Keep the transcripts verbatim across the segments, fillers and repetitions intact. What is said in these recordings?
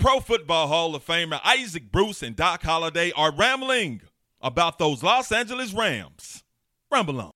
Pro Football Hall of Famer Isaac Bruce and Doc Holliday are rambling about those Los Angeles Rams. Ramble on.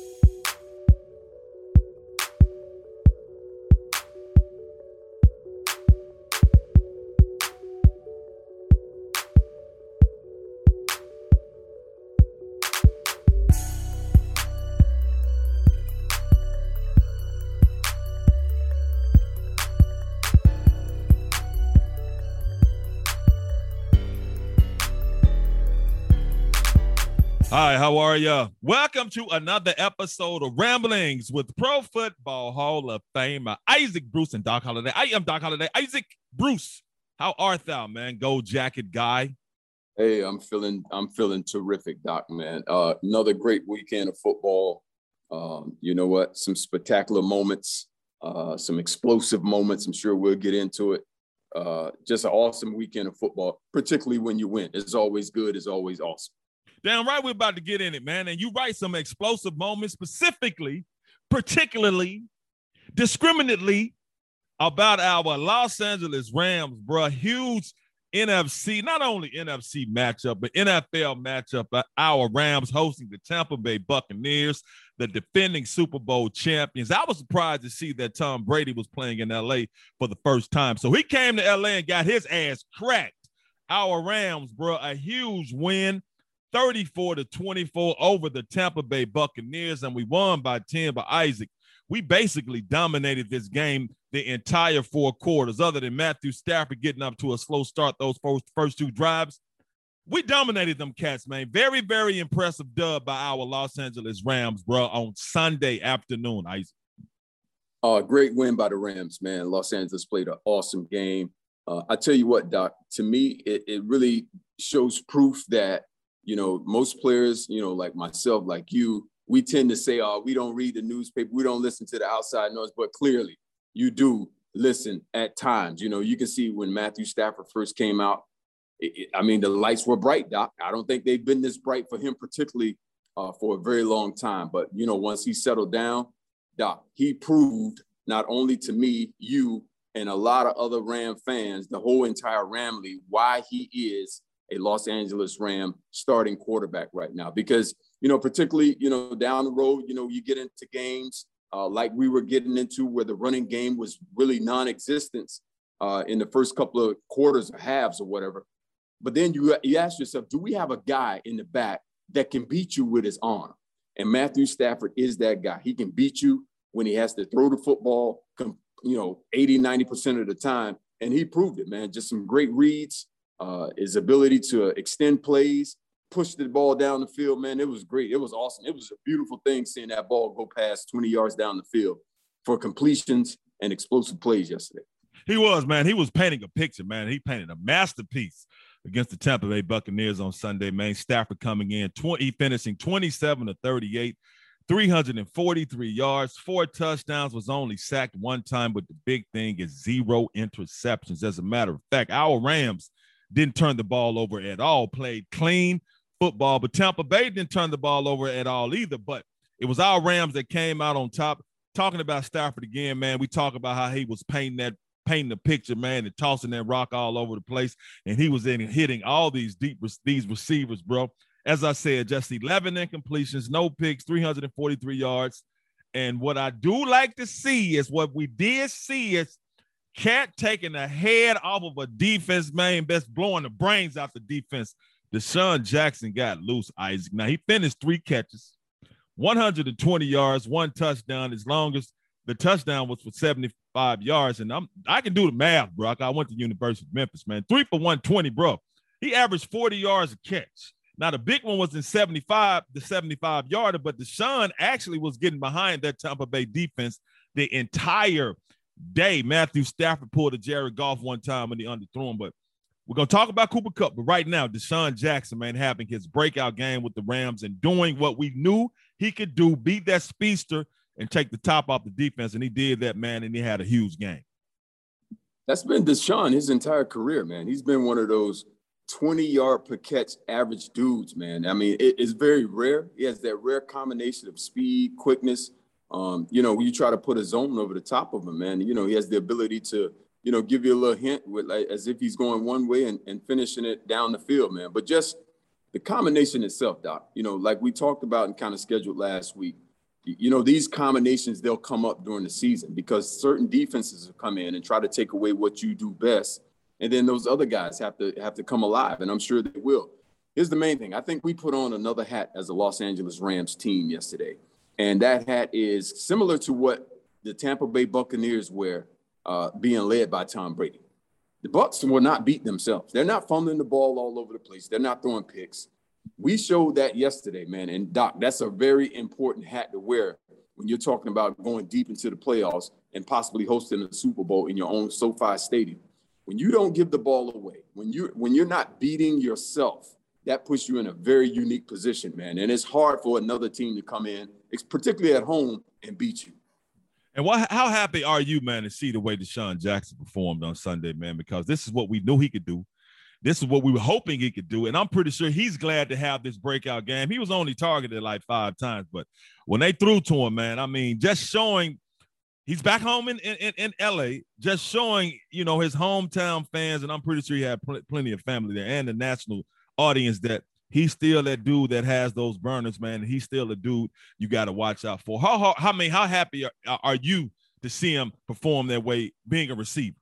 Hi, how are you? Welcome to another episode of Ramblings with Pro Football Hall of Famer Isaac Bruce and Doc Holliday. I am Doc Holliday. Isaac Bruce, how art thou, man? Gold jacket guy. Hey, I'm feeling I'm feeling terrific, Doc, man. Uh, another great weekend of football. Um, you know what? Some spectacular moments, uh, some explosive moments. I'm sure we'll get into it. Uh, just an awesome weekend of football, particularly when you win. It's always good. It's always awesome. Damn right we're about to get in it, man. And you write some explosive moments specifically, particularly, discriminately about our Los Angeles Rams, bro. Huge N F C, not only N F C matchup, but N F L matchup. Our Rams hosting the Tampa Bay Buccaneers, the defending Super Bowl champions. I was surprised to see that Tom Brady was playing in L A for the first time. So he came to L A and got his ass cracked. Our Rams, bro, a huge win. thirty-four to twenty-four over the Tampa Bay Buccaneers, and we won by ten. But Isaac, we basically dominated this game the entire four quarters, other than Matthew Stafford getting up to a slow start those first, first two drives. We dominated them cats, man. Very, very impressive dub by our Los Angeles Rams, bro, on Sunday afternoon, Isaac. Uh, great win by the Rams, man. Los Angeles played an awesome game. Uh, I tell you what, Doc, to me, it, it really shows proof that you know, most players, you know, like myself, like you, we tend to say, oh, we don't read the newspaper. We don't listen to the outside noise. But clearly you do listen at times. You know, you can see when Matthew Stafford first came out, it, it, I mean, the lights were bright, Doc. I don't think they've been this bright for him, particularly uh, for a very long time. But, you know, once he settled down, Doc, he proved not only to me, you, and a lot of other Ram fans, the whole entire Ram League, why he is a Los Angeles Ram starting quarterback right now. Because, you know, particularly, you know, down the road, you know, you get into games uh, like we were getting into where the running game was really non-existent uh, in the first couple of quarters or halves or whatever. But then you, you ask yourself, do we have a guy in the back that can beat you with his arm? And Matthew Stafford is that guy. He can beat you when he has to throw the football, you know, eighty, ninety percent of the time. And he proved it, man. Just some great reads. Uh, his ability to extend plays, push the ball down the field, man, it was great. It was awesome. It was a beautiful thing seeing that ball go past twenty yards down the field for completions and explosive plays yesterday. He was, man. He was painting a picture, man. He painted a masterpiece against the Tampa Bay Buccaneers on Sunday, man. Stafford coming in, twenty, finishing twenty-seven to thirty-eight, three hundred forty-three yards, four touchdowns, was only sacked one time, but the big thing is zero interceptions. As a matter of fact, our Rams didn't turn the ball over at all, played clean football, but Tampa Bay didn't turn the ball over at all either. But it was our Rams that came out on top. Talking about Stafford again, man, we talk about how he was painting that, painting the picture, man, and tossing that rock all over the place, and he was in hitting all these deep these receivers, bro. As I said, just eleven incompletions, no picks, three hundred forty-three yards. And what I do like to see is what we did see is Cat taking the head off of a defense, man, best blowing the brains out the defense. Deshaun Jackson got loose, Isaac. Now, he finished three catches, one hundred twenty yards, one touchdown. His longest, the touchdown was for seventy-five yards. And I'm, I can do the math, bro. I went to University of Memphis, man. Three for one twenty, bro. He averaged forty yards a catch. Now, the big one was in seventy-five, the seventy-five-yarder, but Deshaun actually was getting behind that Tampa Bay defense the entire day. Matthew Stafford pulled a Jared Goff one time when he underthrew him, but we're going to talk about Cooper Kupp. But right now, Deshaun Jackson, man, having his breakout game with the Rams and doing what we knew he could do, beat that speedster and take the top off the defense, and he did that, man, and he had a huge game. That's been Deshaun his entire career, man. He's been one of those twenty-yard per catch average dudes, man. I mean, it, it's very rare. He has that rare combination of speed, quickness. Um, you know, when you try to put a zone over the top of him, man, you know, he has the ability to you know, give you a little hint with like as if he's going one way and, and finishing it down the field, man. But just the combination itself, Doc, you know, like we talked about and kind of scheduled last week, you know, these combinations, they'll come up during the season because certain defenses will come in and try to take away what you do best. And then those other guys have to have to come alive, and I'm sure they will. Here's the main thing. I think we put on another hat as a Los Angeles Rams team yesterday. And that hat is similar to what the Tampa Bay Buccaneers wear, uh, being led by Tom Brady. The Bucs will not beat themselves. They're not fumbling the ball all over the place. They're not throwing picks. We showed that yesterday, man. And, Doc, that's a very important hat to wear when you're talking about going deep into the playoffs and possibly hosting a Super Bowl in your own SoFi Stadium. When you don't give the ball away, when you when you're not beating yourself, that puts you in a very unique position, man. And it's hard for another team to come in, particularly at home, and beat you. And what, how happy are you, man, to see the way DeSean Jackson performed on Sunday, man? Because this is what we knew he could do. This is what we were hoping he could do. And I'm pretty sure he's glad to have this breakout game. He was only targeted like five times, but when they threw to him, man, I mean, just showing he's back home in, in, in L A, just showing, you know, his hometown fans, and I'm pretty sure he had pl- plenty of family there and the national audience, that he's still that dude that has those burners, man. And he's still a dude you got to watch out for. How, how, how, I mean, how happy are, are you to see him perform that way, being a receiver?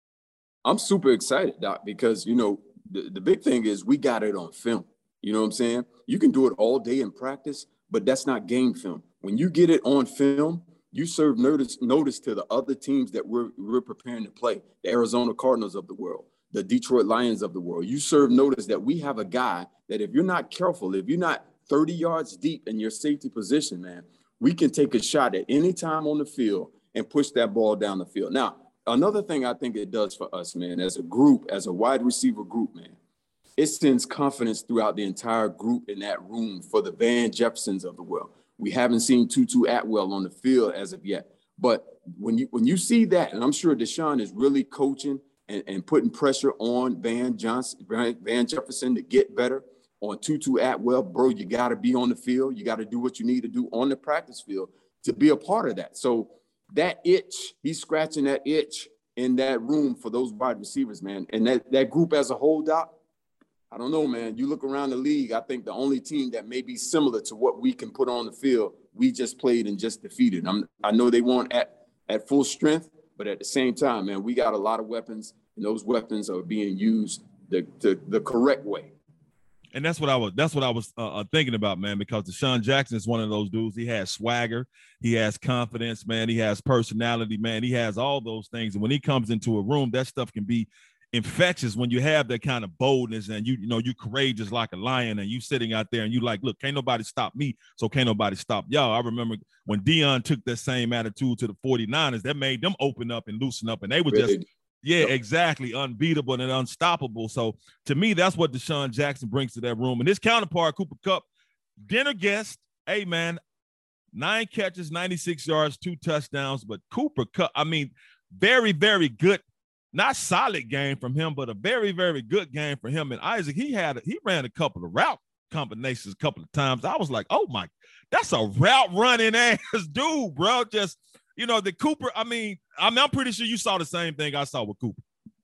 I'm super excited, Doc, because, you know, the, the big thing is we got it on film. You know what I'm saying? You can do it all day in practice, but that's not game film. When you get it on film, you serve notice, notice to the other teams that we're, we're preparing to play, the Arizona Cardinals of the world, the Detroit Lions of the world. You serve notice that we have a guy that if you're not careful, if you're not thirty yards deep in your safety position, man, we can take a shot at any time on the field and push that ball down the field. Now, another thing I think it does for us, man, as a group, as a wide receiver group, man, it sends confidence throughout the entire group in that room for the Van Jeffersons of the world. We haven't seen Tutu Atwell on the field as of yet. But when you when you see that, and I'm sure DeSean is really coaching and, and putting pressure on Van Johnson, Van Jefferson to get better, on Tutu Atwell, bro, you got to be on the field. You got to do what you need to do on the practice field to be a part of that. So that itch, he's scratching that itch in that room for those wide receivers, man. And that, that group as a whole, Doc, I don't know, man. You look around the league, I think the only team that may be similar to what we can put on the field, we just played and just defeated. I'm, I know they weren't at, at full strength, but at the same time, man, we got a lot of weapons, and those weapons are being used the, the, the correct way. And that's what I was. That's what I was uh, thinking about, man. Because DeSean Jackson is one of those dudes. He has swagger, he has confidence, man. He has personality, man. He has all those things. And when he comes into a room, that stuff can be infectious when you have that kind of boldness and you, you know, you courageous like a lion, and you sitting out there and you like, look, can't nobody stop me, so can't nobody stop y'all. I remember when Deion took that same attitude to the forty-niners, that made them open up and loosen up, and they were just. Yeah, yep. Exactly. Unbeatable and unstoppable. So to me, that's what DeSean Jackson brings to that room. And his counterpart, Cooper Kupp, dinner guest, hey, man, nine catches, ninety-six yards, two touchdowns. But Cooper Kupp, I mean, very, very good, not solid game from him, but a very, very good game for him. And Isaac, he had, he ran a couple of route combinations a couple of times. I was like, oh, my, that's a route running ass dude, bro. Just, you know, the Cooper, I mean, I mean, I'm pretty sure you saw the same thing I saw with Cooper.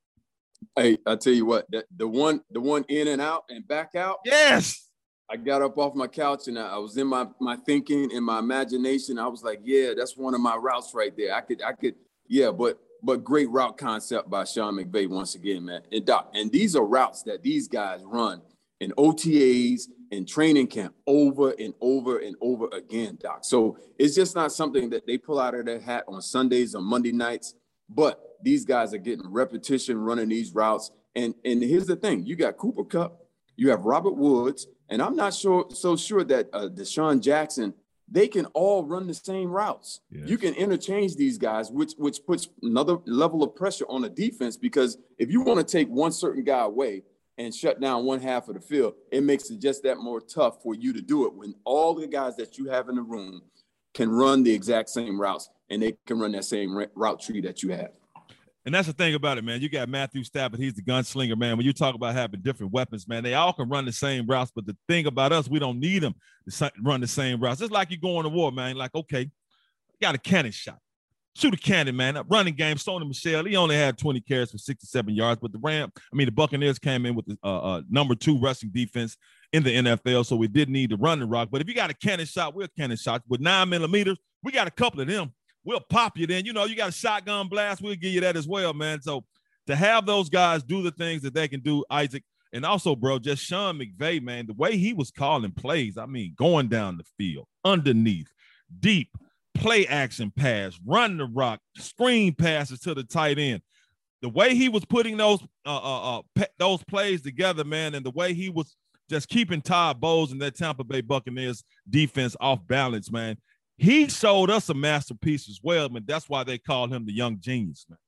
Hey, I tell you what, the, the one, the one in and out and back out. Yes. I got up off my couch and I, I was in my my thinking, in my imagination. I was like, yeah, that's one of my routes right there. I could, I could, yeah, but but great route concept by Sean McVay once again, man. And Doc, and these are routes that these guys run in O T As and training camp over and over and over again, Doc. So it's just not something that they pull out of their hat on Sundays or Monday nights, but these guys are getting repetition running these routes. And, and here's the thing, you got Cooper Kupp, you have Robert Woods, and I'm not sure so sure that uh, DeSean Jackson, they can all run the same routes. Yes. You can interchange these guys, which which puts another level of pressure on the defense, because if you want to take one certain guy away and shut down one half of the field, it makes it just that more tough for you to do it when all the guys that you have in the room can run the exact same routes, and they can run that same route tree that you have. And that's the thing about it, man. You got Matthew Stafford. He's the gunslinger, man. When you talk about having different weapons, man, they all can run the same routes. But the thing about us, we don't need them to run the same routes. It's like you going to war, man. Like, okay, you got a cannon shot. shoot a cannon, man. That running game, Sony Michel, he only had twenty carries for sixty-seven yards, but the Ram, I mean, the Buccaneers came in with the uh, uh, number two rushing defense in the N F L, so we did need to run the rock. But if you got a cannon shot, we're cannon shots. With nine millimeters, we got a couple of them. We'll pop you then. You know, you got a shotgun blast, we'll give you that as well, man. So to have those guys do the things that they can do, Isaac, and also, bro, just Sean McVay, man, the way he was calling plays, I mean, going down the field, underneath, deep, play action pass, run the rock, screen passes to the tight end. The way he was putting those uh, uh, uh, pe- those plays together, man, and the way he was just keeping Todd Bowles and that Tampa Bay Buccaneers defense off balance, man, he showed us a masterpiece as well, man. That's why they call him the young genius, man.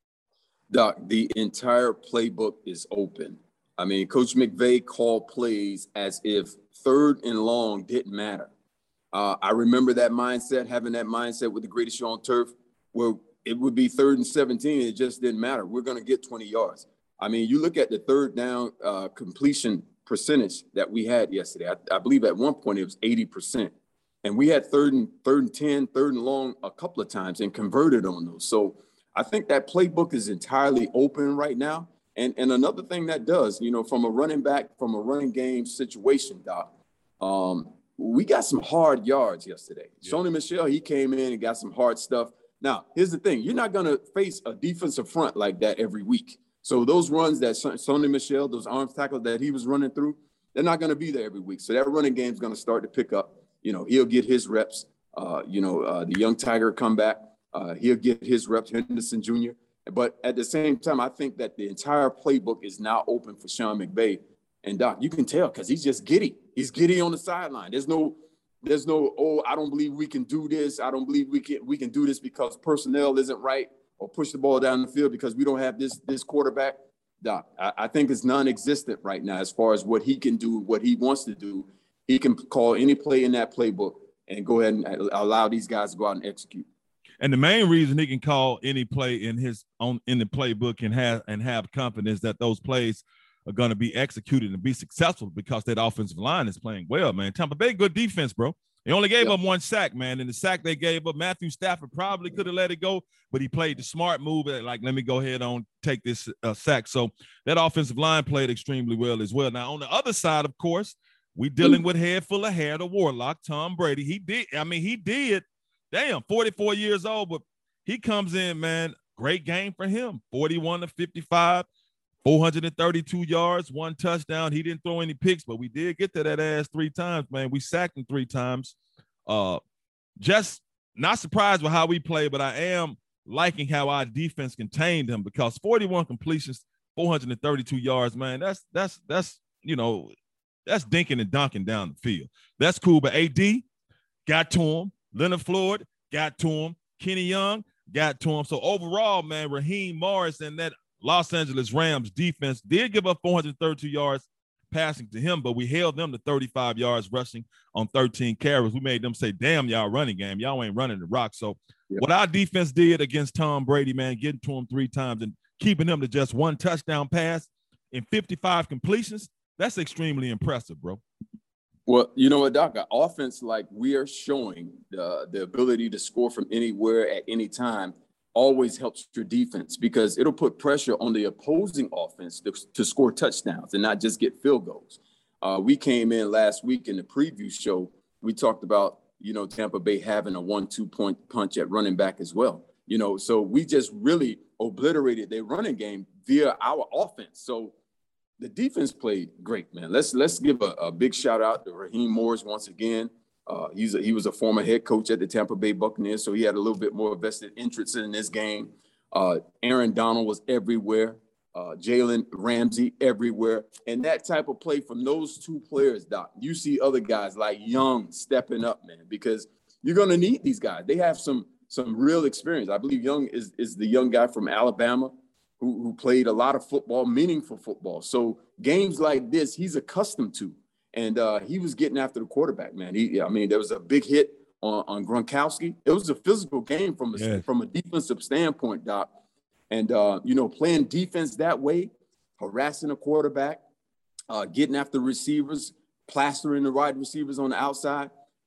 Doc, the entire playbook is open. I mean, Coach McVay called plays as if third and long didn't matter. Uh, I remember that mindset, having that mindset with the Greatest Show on Turf, where it would be third and seventeen. It just didn't matter. We're going to get twenty yards. I mean, you look at the third down uh, completion percentage that we had yesterday. I, I believe at one point it was eighty percent. And we had third and third and ten, third and long a couple of times and converted on those. So I think that playbook is entirely open right now. And, and another thing that does, you know, from a running back, from a running game situation, Doc, um, we got some hard yards yesterday. Yeah. Sony Michel, he came in and got some hard stuff. Now, here's the thing. You're not going to face a defensive front like that every week. So those runs that Sony Michel, those arms tackles that he was running through, they're not going to be there every week. So that running game is going to start to pick up. You know, he'll get his reps. Uh, you know, uh, the young Tiger come back. Uh, he'll get his reps, Henderson Junior But at the same time, I think that the entire playbook is now open for Sean McVay. And Doc, you can tell because he's just giddy. He's giddy on the sideline. There's no, there's no, oh, I don't believe we can do this. I don't believe we can we can do this because personnel isn't right, or push the ball down the field because we don't have this this quarterback. Doc, I, I think it's non-existent right now as far as what he can do, what he wants to do. He can call any play in that playbook and go ahead and allow these guys to go out and execute. And the main reason he can call any play in his own in the playbook and have and have confidence that those plays are going to be executed and be successful because that offensive line is playing well, man. Tampa Bay, good defense, bro. They only gave yep. up one sack, man. And the sack they gave up, Matthew Stafford probably could have let it go, but he played the smart move. Like, let me go ahead on take this uh, sack. So that offensive line played extremely well as well. Now, on the other side, of course, we dealing with head full of hair, the Warlock, Tom Brady. He did. I mean, he did. Damn, forty-four years old, but he comes in, man. Great game for him. forty-one to fifty-five, four hundred thirty-two yards, one touchdown. He didn't throw any picks, but we did get to that ass three times, man. We sacked him three times. Uh, just not surprised with how we play, but I am liking how our defense contained him because forty-one completions, four hundred thirty-two yards, man. That's that's that's you know, that's dinking and dunking down the field. That's cool, but A D got to him. Leonard Floyd got to him. Kenny Young got to him. So overall, man, Raheem Morris and that Los Angeles Rams defense did give up four hundred thirty-two yards passing to him, but we held them to thirty-five yards rushing on thirteen carries. We made them say, damn, y'all running game. Y'all ain't running the rock. So yep. what our defense did against Tom Brady, man, getting to him three times and keeping them to just one touchdown pass and fifty-five completions, that's extremely impressive, bro. Well, you know what, Doc, an offense like we are showing the, the ability to score from anywhere at any time always helps your defense because it'll put pressure on the opposing offense to, to score touchdowns and not just get field goals. Uh, we came in last week in the preview show. We talked about, you know, Tampa Bay having a one two point punch at running back as well. You know, so we just really obliterated their running game via our offense. So the defense played great, man. Let's let's give a, a big shout out to Raheem Morris once again. Uh, he's a, he was a former head coach at the Tampa Bay Buccaneers, so he had a little bit more vested interest in this game. Uh, Aaron Donald was everywhere. Uh, Jalen Ramsey everywhere. And that type of play from those two players, Doc, you see other guys like Young stepping up, man, because you're going to need these guys. They have some some real experience. I believe Young is, is the young guy from Alabama who, who played a lot of football, meaningful football. So games like this, he's accustomed to. And uh, he was getting after the quarterback, man. He, I mean, there was a big hit on, on Gronkowski. It was a physical game from a, yeah. from a defensive standpoint, Doc. And, uh, you know, playing defense that way, harassing a quarterback, uh, getting after receivers, plastering the wide receivers on the outside.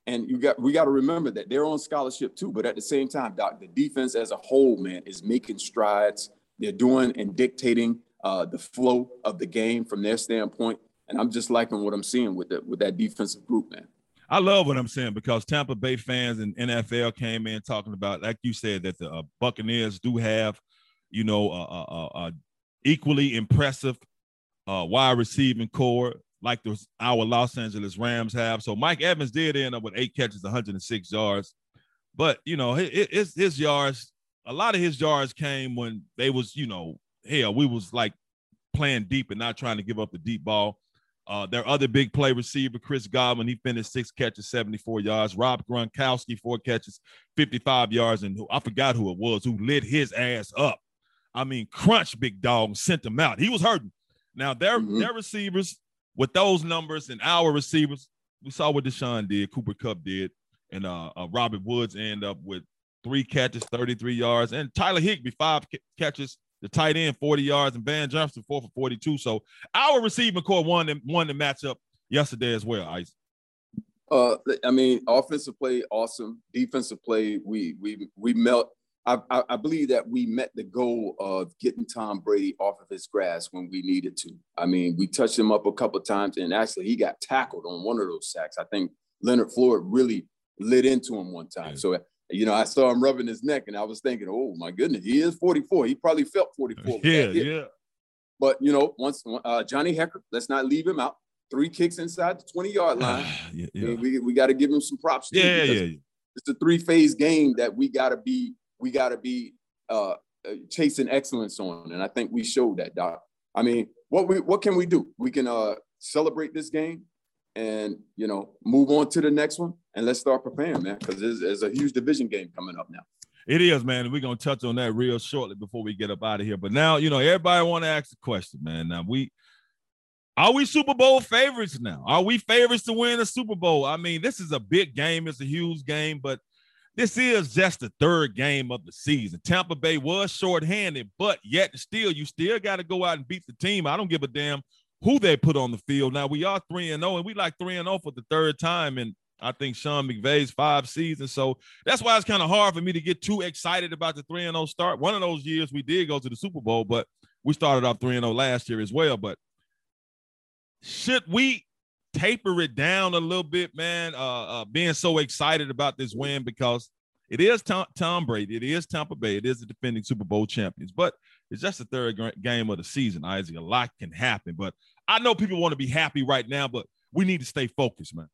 And you got we got to remember that they're on scholarship too. But at the same time, Doc, the defense as a whole, man, is making strides. They're doing and dictating uh, the flow of the game from their standpoint. And I'm just liking what I'm seeing with the, with that defensive group, man. I love what I'm saying because Tampa Bay fans and N F L came in talking about, like you said, that the uh, Buccaneers do have, you know, a uh, uh, uh, equally impressive uh, wide receiving core like the, our Los Angeles Rams have. So Mike Evans did end up with eight catches, one hundred six yards. But, you know, his, his yards, a lot of his yards came when they was, you know, hell, we was like playing deep and not trying to give up the deep ball. Uh, their other big play receiver, Chris Godwin, he finished six catches, seventy-four yards. Rob Gronkowski, four catches, fifty-five yards. And who, I forgot who it was who lit his ass up. I mean, crunch big dog, sent him out. He was hurting. Now, their, mm-hmm. their receivers with those numbers and our receivers, we saw what Deshaun did, Cooper Kupp did, and uh, uh, Robert Woods ended up with three catches, thirty-three yards. And Tyler Higbee, five c- catches. The tight end, forty yards, and Van Johnson, four for forty-two. So our receiving core won the, won the matchup yesterday as well, Ice. Uh, I mean, offensive play, awesome. Defensive play, we we we melt. I, I, I believe that we met the goal of getting Tom Brady off of his grass when we needed to. I mean, we touched him up a couple of times, and actually he got tackled on one of those sacks. I think Leonard Floyd really lit into him one time. Yeah. So, you know, I saw him rubbing his neck, and I was thinking, oh, my goodness, he is forty-four. He probably felt forty-four. Yeah, yeah. But, you know, once uh, Johnny Hekker, let's not leave him out. Three kicks inside the twenty-yard line. yeah, yeah. I mean, we we got to give him some props. Too, yeah, yeah, yeah. It's a three-phase game that we got to be we got to be uh, chasing excellence on, and I think we showed that, Doc. I mean, what we what can we do? We can uh, celebrate this game, and you know, move on to the next one, and let's start preparing, man, because there's, there's a huge division game coming up now. It is, man. And we're gonna touch on that real shortly before we get up out of here. But now, you know, everybody want to ask the question, man. Now we. Are we Super Bowl favorites now? Are we favorites to win a Super Bowl? I mean, this is a big game. It's a huge game, but this is just the third game of the season. Tampa Bay was shorthanded, but yet still, you still got to go out and beat the team. I don't give a damn who they put on the field. Now, we are three and oh, and we like three and oh for the third time in, I think, Sean McVay's five seasons. So that's why it's kind of hard for me to get too excited about the three and oh start. One of those years we did go to the Super Bowl, but we started off three and oh last year as well. But should we taper it down a little bit, man, uh, uh, being so excited about this win because it is Tom, Tom Brady, it is Tampa Bay, it is the defending Super Bowl champions, but it's just the third game of the season, Isaac. A lot can happen, but I know people want to be happy right now, but we need to stay focused, man.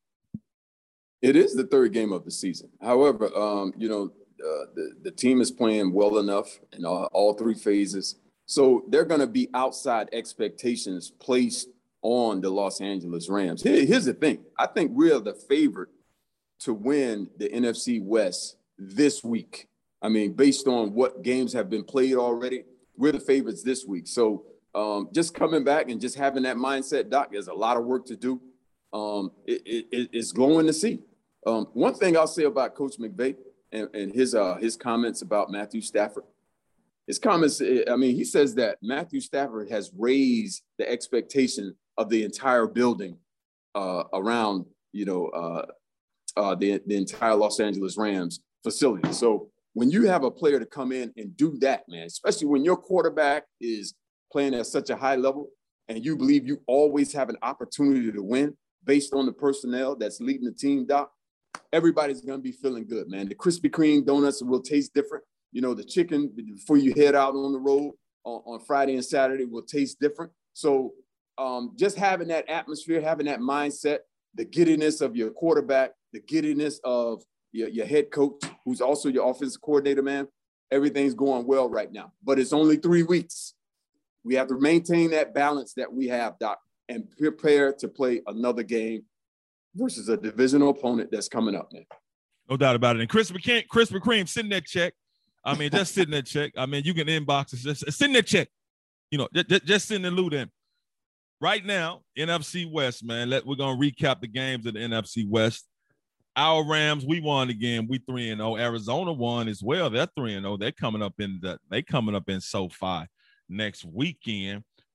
It is the third game of the season. However, um, you know, uh, the, the team is playing well enough in all, all three phases, so they're going to be outside expectations placed on the Los Angeles Rams. Here, here's the thing. I think we're the favorite to win the N F C West this week. I mean, based on what games have been played already, we're the favorites this week. So um, just coming back and just having that mindset, Doc, there's a lot of work to do. Um, it, it, it's glowing to see. Um, one thing I'll say about Coach McVay and, and his uh, his comments about Matthew Stafford, his comments, I mean, he says that Matthew Stafford has raised the expectation of the entire building uh, around, you know, uh, uh, the, the entire Los Angeles Rams facility. So when you have a player to come in and do that, man, especially when your quarterback is playing at such a high level and you believe you always have an opportunity to win based on the personnel that's leading the team, Doc, everybody's going to be feeling good, man. The Krispy Kreme donuts will taste different. You know, the chicken before you head out on the road on, on Friday and Saturday will taste different. So Um, just having that atmosphere, having that mindset, the giddiness of your quarterback, the giddiness of your, your head coach, who's also your offensive coordinator, man, everything's going well right now. But it's only three weeks. We have to maintain that balance that we have, Doc, and prepare to play another game versus a divisional opponent that's coming up, man. No doubt about it. And Chris McCain, Chris McCream, sitting that check. I mean, just sitting that check. I mean, you can inbox us. Just sitting that check. You know, just, just sitting the loot in. Right now, N F C West, man, let, we're going to recap the games of the N F C West. Our Rams, we won again. We three and oh. Arizona won as well. They're three and oh. They're coming up in the they coming up in SoFi next weekend.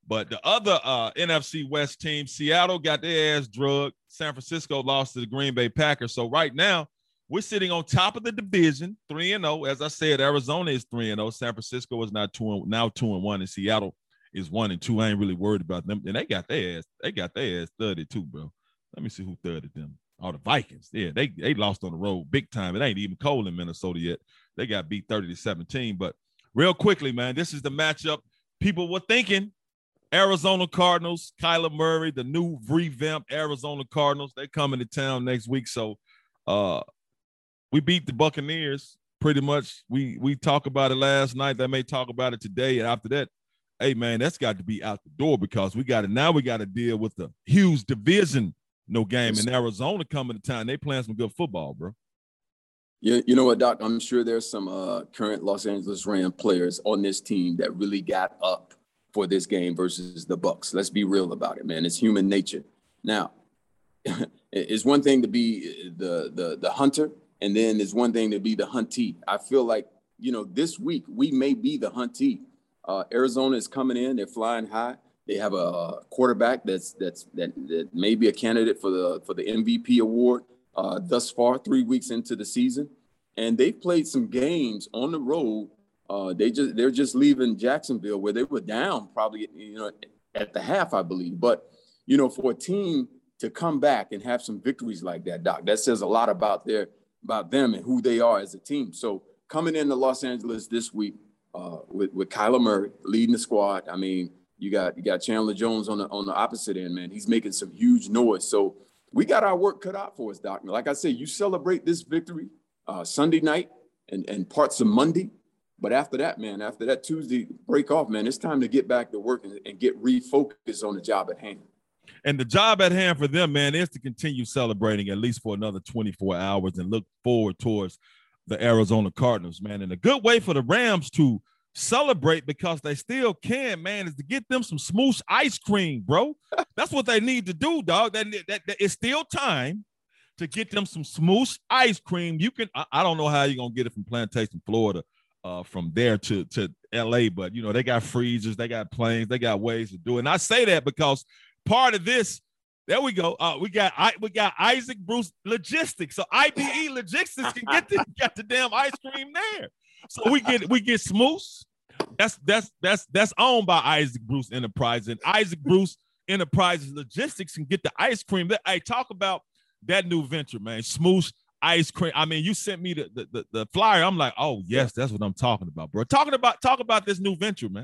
But the other uh, N F C West team, Seattle got their ass drugged. San Francisco lost to the Green Bay Packers. So right now, we're sitting on top of the division, three and oh. As I said, Arizona is three and oh. San Francisco is not two and, now two and one, and Seattle is one and two. I ain't really worried about them. And they got their ass, they got their ass thudded too, bro. Let me see who thudded them. Oh, the Vikings. Yeah, they they lost on the road big time. It ain't even cold in Minnesota yet. They got beat thirty to seventeen. But real quickly, man, this is the matchup people were thinking. Arizona Cardinals, Kyler Murray, the new revamped Arizona Cardinals. They coming to town next week. So uh, we beat the Buccaneers pretty much. We we talked about it last night. They may talk about it today. And after that, hey, man, that's got to be out the door because we got to now we got to deal with the huge division no game in Arizona coming to town. They playing some good football, bro. You, you know what, Doc? I'm sure there's some uh, current Los Angeles Rams players on this team that really got up for this game versus the Bucs. Let's be real about it, man. It's human nature. Now, it's one thing to be the, the the hunter, and then it's one thing to be the huntee. I feel like, you know, this week we may be the huntee. Uh, Arizona is coming in. They're flying high. They have a quarterback that's that's that, that may be a candidate for the for the M V P award uh, thus far, three weeks into the season. And they've played some games on the road. Uh, they just they're just leaving Jacksonville where they were down probably, you know, at the half, I believe. But, you know, for a team to come back and have some victories like that, Doc, that says a lot about their about them and who they are as a team. So coming into Los Angeles this week uh, with, with Kyler Murray leading the squad, I mean, you got you got Chandler Jones on the on the opposite end, man. He's making some huge noise. So we got our work cut out for us, Doc. Like I said, you celebrate this victory uh, Sunday night and, and parts of Monday. But after that, man, after that Tuesday break off, man, it's time to get back to work and, and get refocused on the job at hand. And the job at hand for them, man, is to continue celebrating at least for another twenty-four hours and look forward towards the Arizona Cardinals, man. And a good way for the Rams to celebrate because they still can, man, is to get them some smoosh ice cream, bro. That's what they need to do, dog. That, that, that it's still time to get them some smoosh ice cream. You can, I, I don't know how you're gonna get it from Plantation, Florida. Uh, from there to, to L A, but, you know, they got freezers, they got planes, they got ways to do it. And I say that because part of this, there we go, uh, we got I, we got Isaac Bruce Logistics. So I B E Logistics can get the, got the damn ice cream there. So we get we get Smoosh. That's that's that's that's owned by Isaac Bruce Enterprises. And Isaac Bruce Enterprises Logistics can get the ice cream. Hey, talk about that new venture, man. Smoosh ice cream. I mean, you sent me the, the the the flyer. I'm like, oh yes, that's what I'm talking about, bro. Talking about talk about this new venture, man.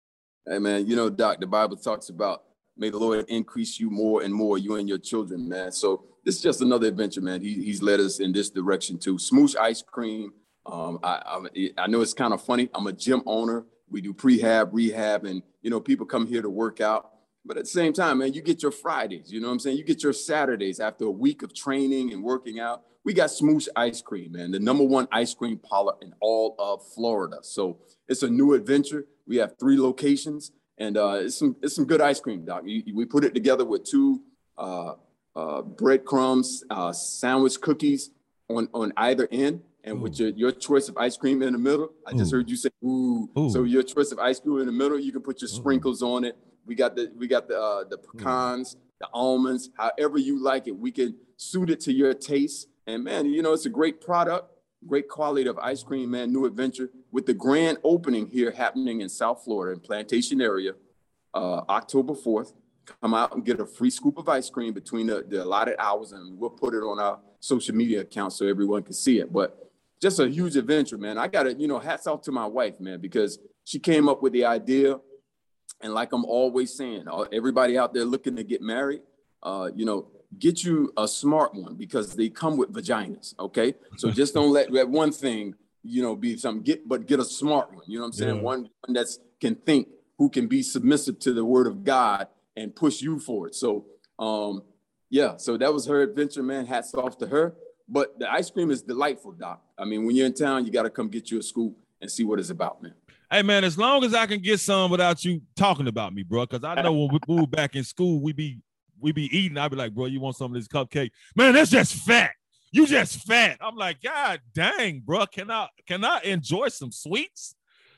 Hey man, you know, Doc, the Bible talks about may the Lord increase you more and more, you and your children, man. So this is just another adventure, man. He, he's led us in this direction too. Smoosh ice cream. Um, I, I I know it's kind of funny. I'm a gym owner. We do prehab, rehab, and you know, people come here to work out. But at the same time, man, you get your Fridays, you know what I'm saying? You get your Saturdays after a week of training and working out. We got Smoosh Ice Cream, man, the number one ice cream parlor in all of Florida. So it's a new adventure. We have three locations, and uh, it's some it's some good ice cream, Doc. You, we put it together with two uh, uh, breadcrumbs, uh, sandwich cookies on, on either end, and ooh, with your, your choice of ice cream in the middle. I just ooh. heard you say, ooh. ooh. So your choice of ice cream in the middle, you can put your sprinkles ooh. on it. We got the we got the uh, the pecans, ooh. the almonds, however you like it. We can suit it to your taste. And man, you know, it's a great product, great quality of ice cream, man. New adventure with the grand opening here happening in South Florida in Plantation area, uh, October fourth. Come out and get a free scoop of ice cream between the, the allotted hours, and we'll put it on our social media account so everyone can see it. But just a huge adventure, man. I got to, you know, hats off to my wife, man, because she came up with the idea. And like I'm always saying, everybody out there looking to get married, uh, you know, get you a smart one because they come with vaginas. Okay. So just don't let that one thing, you know, be something, get, but get a smart one. You know what I'm saying? Yeah. One, one that's can think, who can be submissive to the word of God and push you forward. So, um, yeah, so that was her adventure, man. Hats off to her. But the ice cream is delightful, Doc. I mean, when you're in town, you got to come get you a scoop and see what it's about, man. Hey, man, as long as I can get some without you talking about me, bro, because I know when we move back in school, we be we be eating. I'd be like, bro, you want some of this cupcake? Man, that's just fat. You just fat. I'm like, God dang, bro, can I can I enjoy some sweets?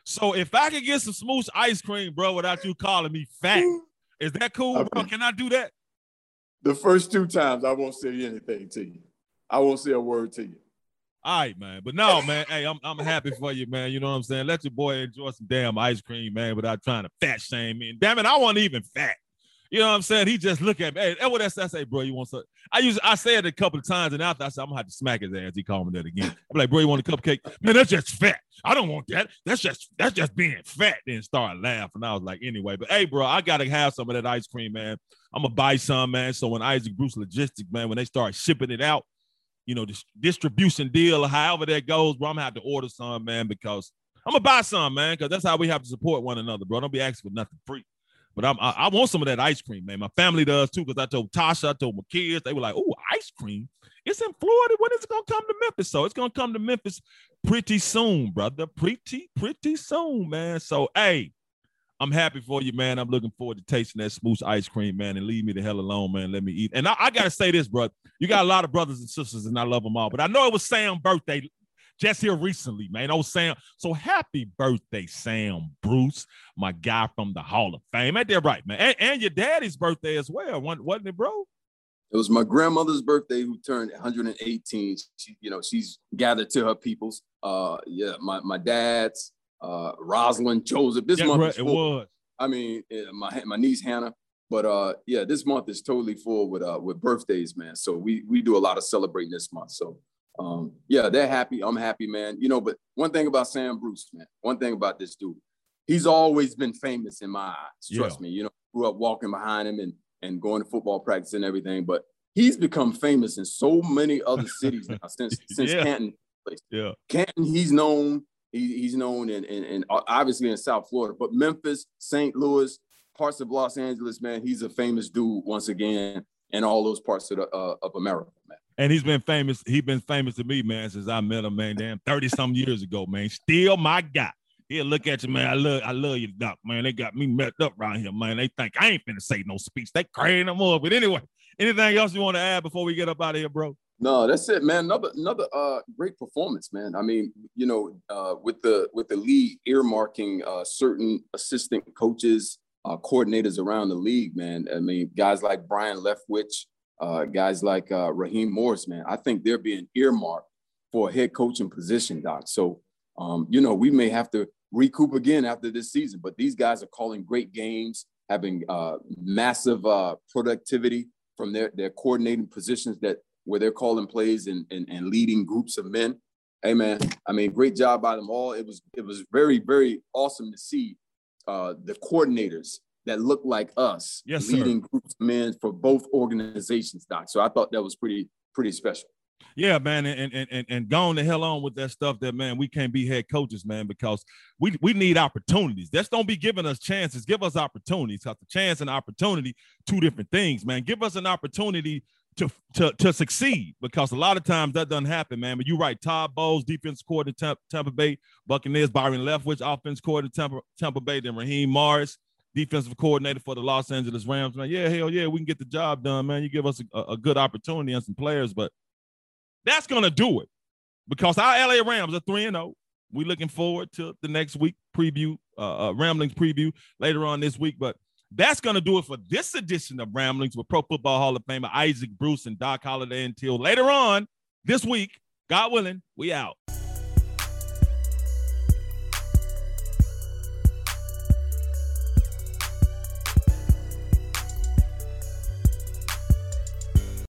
So if I could get some smooth ice cream, bro, without you calling me fat, is that cool, bro? Can I do that? The first two times, I won't say anything to you. I won't say a word to you. All right, man. But no, man, hey, I'm I'm happy for you, man. You know what I'm saying? Let your boy enjoy some damn ice cream, man, without trying to fat shame me. And damn it, I wasn't even fat. You know what I'm saying? He just look at me. Hey, that's what I say, bro. You want some? I use I said it a couple of times, and after I said I'm gonna have to smack his ass. He called me that again. I'm like, bro, you want a cupcake? Man, that's just fat. I don't want that. That's just that's just being fat. Then start laughing. I was like, anyway, but hey, bro, I gotta have some of that ice cream, man. I'm gonna buy some, man. So when Isaac Bruce Logistics, man, when they start shipping it out, you know, this distribution deal or however that goes, bro, I'm gonna have to order some, man, because I'm gonna buy some, man, because that's how we have to support one another, bro. Don't be asking for nothing free. But I'm, I, I want some of that ice cream, man. My family does too, because I told Tasha, I told my kids, they were like, oh, ice cream? It's in Florida. When is it going to come to Memphis? So it's going to come to Memphis pretty soon, brother. Pretty, pretty soon, man. So, hey, I'm happy for you, man. I'm looking forward to tasting that smooth ice cream, man, and leave me the hell alone, man. Let me eat. And I, I got to say this, bro. You got a lot of brothers and sisters, and I love them all. But I know it was Sam's birthday just here recently, man. Oh, Sam. So happy birthday, Sam Bruce, my guy from the Hall of Fame. Ain't that right, man? And, and your daddy's birthday as well, wasn't it, bro? It was my grandmother's birthday, who turned one hundred eighteen. She, you know, she's gathered to her peoples. Uh, yeah, my my dad's, uh, Rosalind, Joseph. This yeah, month right, is full. It was. I mean, my my niece Hannah. But uh, yeah, this month is totally full with uh with birthdays, man. So we we do a lot of celebrating this month. So. Um, yeah, they're happy. I'm happy, man. You know, but one thing about Sam Bruce, man, one thing about this dude, he's always been famous in my eyes. Trust yeah. me. You know, grew up walking behind him and, and going to football practice and everything, but he's become famous in so many other cities now since, since yeah. Canton. Yeah. Canton, he's known, he, he's known in, in, in obviously in South Florida, but Memphis, Saint Louis, parts of Los Angeles, man, he's a famous dude once again in all those parts of, the, uh, of America, man. And he's been famous. He's been famous to me, man, since I met him, man. Damn, thirty some years ago, man. Still my guy. He'll look at you, man. I love, I love you, Doc, man. They got me messed up around here, man. They think I ain't finna say no speech. They crying no more. But anyway, anything else you want to add before we get up out of here, bro? No, that's it, man. Another, another uh, great performance, man. I mean, you know, uh, with the with the league earmarking uh, certain assistant coaches, uh, coordinators around the league, man. I mean, guys like Brian Leftwich. Uh, guys like uh, Raheem Morris, man, I think they're being earmarked for a head coaching position, Doc. So, um, you know, we may have to recoup again after this season, but these guys are calling great games, having uh, massive uh, productivity from their, their coordinating positions that where they're calling plays and, and, and leading groups of men. Hey, man, I mean, great job by them all. It was, it was very, very awesome to see uh, the coordinators that look like us, yes, leading sir. groups of men for both organizations, Doc. So I thought that was pretty, pretty special. Yeah, man, and and and and going the hell on with that stuff that, man, we can't be head coaches, man, because we we need opportunities. That's don't be giving us chances. Give us opportunities. Because the chance and opportunity, two different things, man. Give us an opportunity to to to succeed, because a lot of times that doesn't happen, man. But you're right. Todd Bowles, defense coordinator, Tampa, Tampa Bay Buccaneers. Byron Leftwich, offense coordinator, Tampa, Tampa Bay. Then Raheem Morris, defensive coordinator for the Los Angeles Rams, man. Yeah, hell yeah, we can get the job done, man. You give us a, a good opportunity and some players, but that's going to do it, because our L A Rams are three and oh. We're looking forward to the next week preview, uh, uh, Ramblings preview later on this week, but that's going to do it for this edition of Ramblings with Pro Football Hall of Famer Isaac Bruce and Doc Holliday. Until later on this week, God willing, we out.